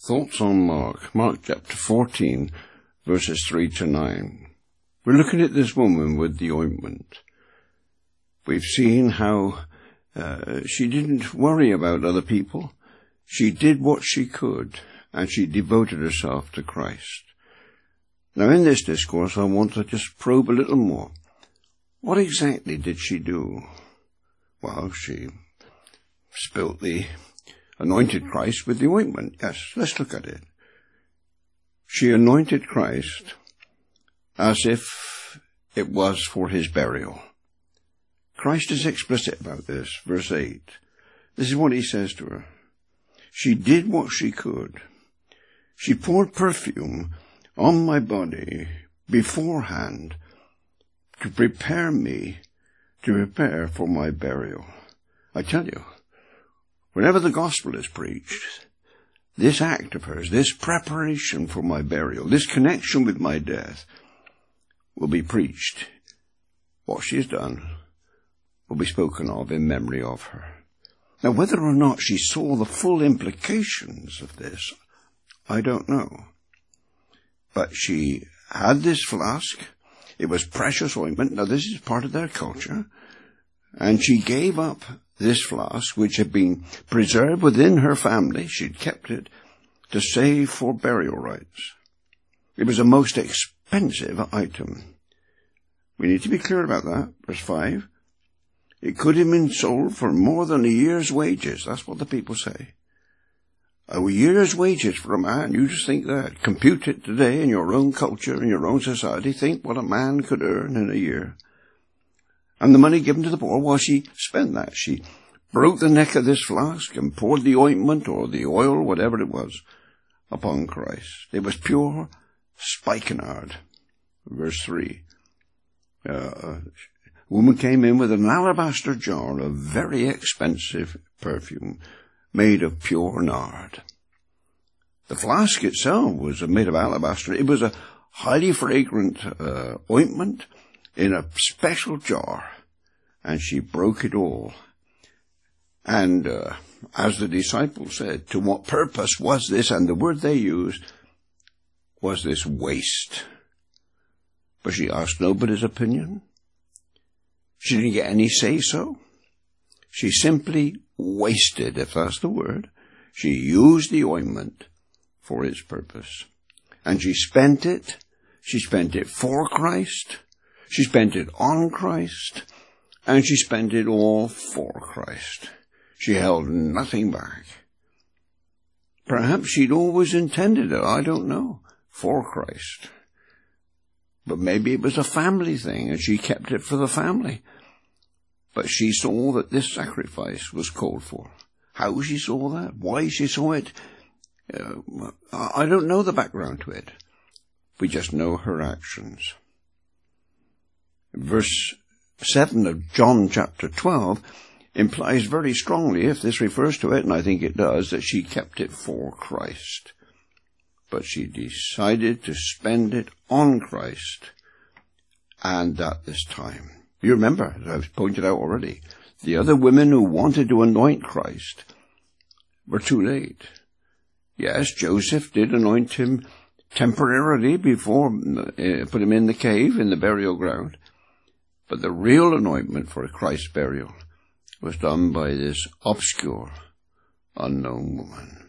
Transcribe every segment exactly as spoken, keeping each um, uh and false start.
Thoughts on Mark, Mark chapter fourteen, verses three to nine. We're looking at this woman with the ointment. We've seen how uh, she didn't worry about other people. She did what she could, and she devoted herself to Christ. Now, in this discourse, I want to just probe a little more. What exactly did she do? Well, she spilt the anointed Christ with the ointment. Yes, let's look at it. She anointed Christ as if it was for his burial. Christ is explicit about this. Verse eight. This is what he says to her. She did what she could. She poured perfume on my body beforehand to prepare me, to prepare for my burial. I tell you, whenever the gospel is preached, this act of hers, this preparation for my burial, this connection with my death, will be preached. What she has done will be spoken of in memory of her. Now, whether or not she saw the full implications of this, I don't know. But she had this flask. It was precious ointment. Now, this is part of their culture. And she gave up this flask, which had been preserved within her family. She'd kept it to save for burial rites. It was a most expensive item. We need to be clear about that. Verse five. It could have been sold for more than a year's wages. That's what the people say. A year's wages for a man. You just think that. Compute it today in your own culture, in your own society. Think what a man could earn in a year. And the money given to the poor, well, she spent that. She broke the neck of this flask and poured the ointment or the oil, whatever it was, upon Christ. It was pure spikenard. Verse three. Uh, a woman came in with an alabaster jar of very expensive perfume made of pure nard. The flask itself was made of alabaster. It was a highly fragrant uh, ointment in a special jar, and she broke it all. And uh, as the disciples said, to what purpose was this? And the word they used was this waste. But she asked nobody's opinion. She didn't get any say-so. She simply wasted, if that's the word. She used the ointment for its purpose. And she spent it. She spent it for Christ. She spent it on Christ. And she spent it all for Christ. She held nothing back. Perhaps she'd always intended it, I don't know, for Christ. But maybe it was a family thing, and she kept it for the family. But she saw that this sacrifice was called for. How she saw that, why she saw it, uh, I don't know the background to it. We just know her actions. Verse seven of John chapter twelve implies very strongly, if this refers to it, and I think it does, that she kept it for Christ. But she decided to spend it on Christ, and at this time. You remember, as I've pointed out already, the other women who wanted to anoint Christ were too late. Yes, Joseph did anoint him temporarily before, uh, put him in the cave, in the burial ground. But the real anointment for Christ's burial was done by this obscure, unknown woman.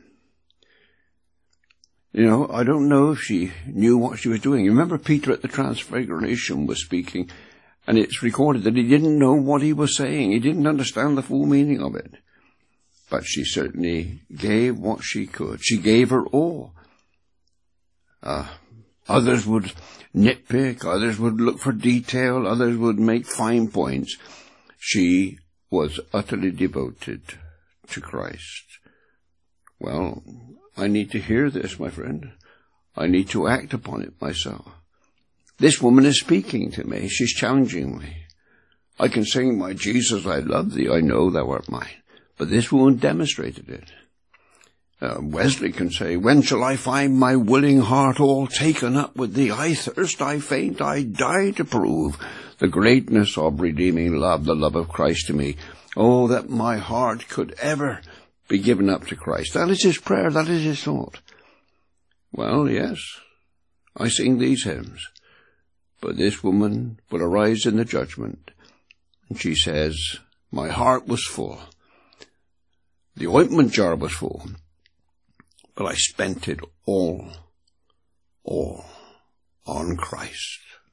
You know, I don't know if she knew what she was doing. You remember Peter at the Transfiguration was speaking, and it's recorded that he didn't know what he was saying. He didn't understand the full meaning of it. But she certainly gave what she could. She gave her all. Uh, others would nitpick, others would look for detail, others would make fine points. She was utterly devoted to Christ. Well, I need to hear this, my friend. I need to act upon it myself. This woman is speaking to me. She's challenging me. I can sing, my Jesus, I love thee, I know thou art mine. But this woman demonstrated it. Uh, Wesley can say, when shall I find my willing heart all taken up with thee? I thirst, I faint, I die to prove the greatness of redeeming love, the love of Christ to me. Oh, that my heart could ever be given up to Christ. That is his prayer, that is his thought. Well, yes, I sing these hymns, but this woman will arise in the judgment, and she says, my heart was full. The ointment jar was full, but I spent it all, all on Christ.